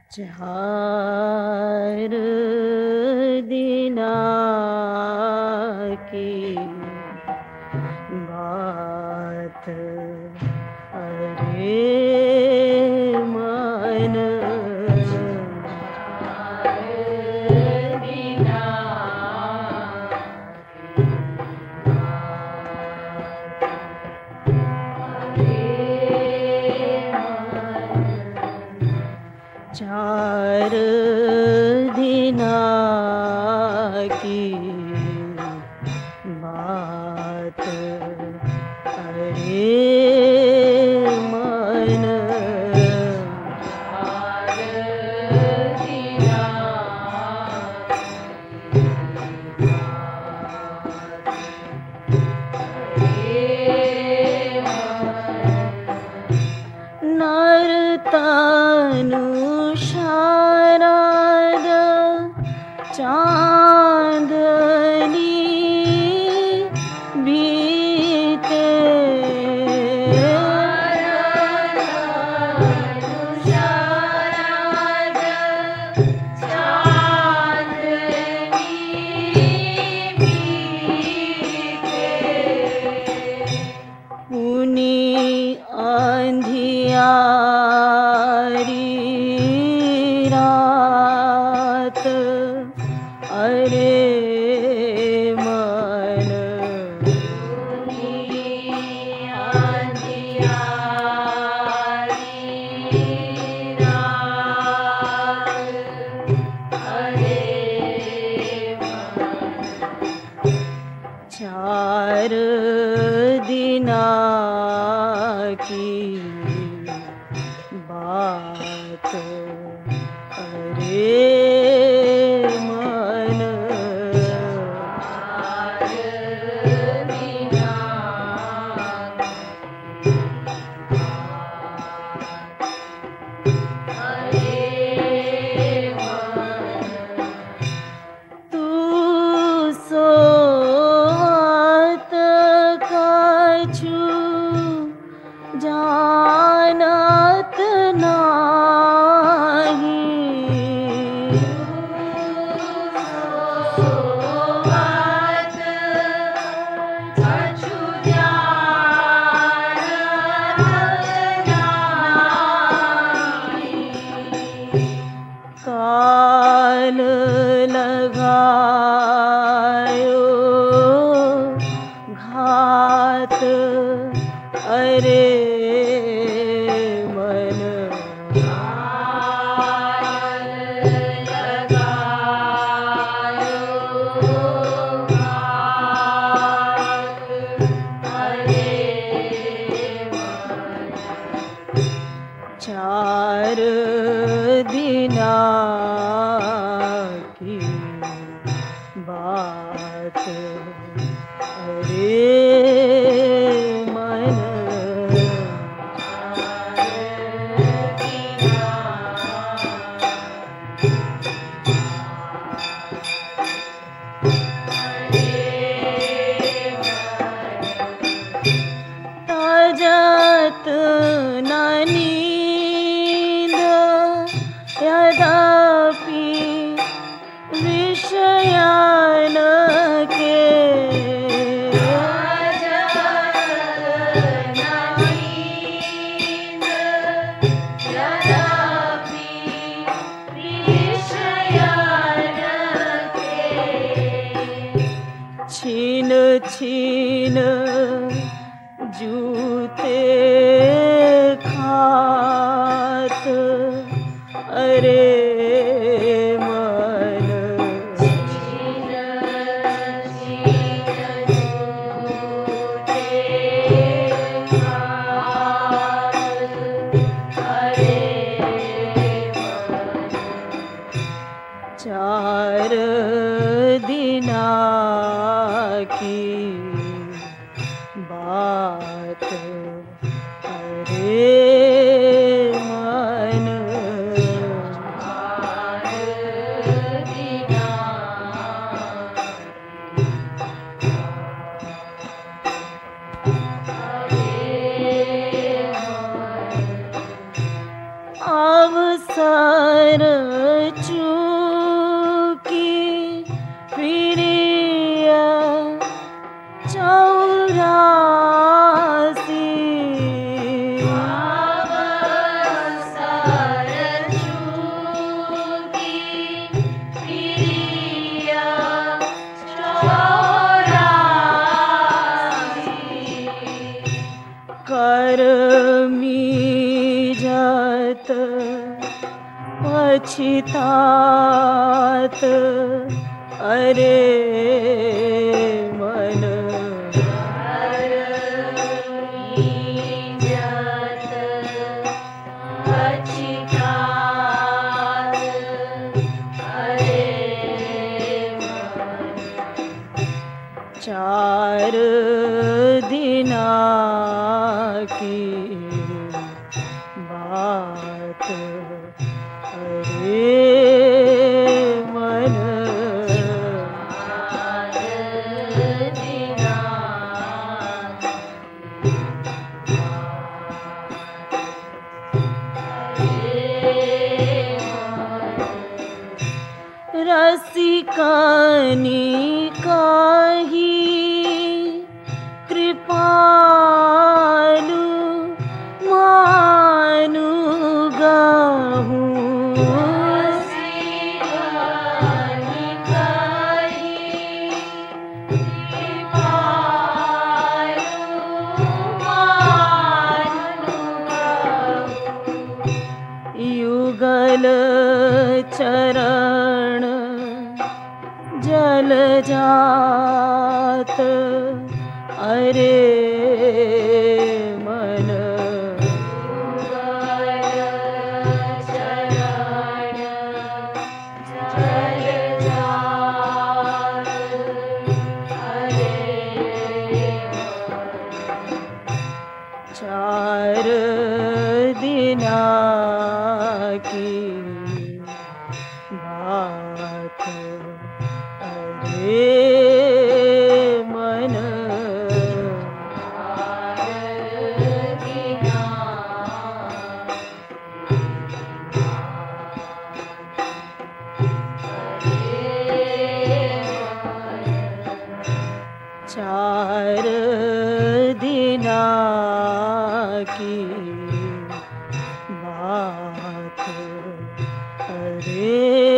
चार दिना की बात अरे मन चार दिना की बात अरे मन नर्तनु शारद चांदनी बीते पुनी अंधियारी रात अरे मन चार दिना की बात अरे मन तू सोत कछु जानत नाही काल लगायो घात अरे मन चार दिना की बात अरे मन ताजत न नींद यद्यपि विषयान के छीन छीन जूते खात अरे मन चार दिना की बात अरे मन चार चूकी प्रिया 84 कर्मी जात पछितात अरे मन जात पछितात अरे चार दिना की बात अरे मन रसिकानी काही कृपालु मानु गाहू रसिकानी काही कृपालु मानु गाहू युगल चरण जल जात अरे मन चरण जल जात अरे चार दिना की बात अरे मन चार दिना की बात अरे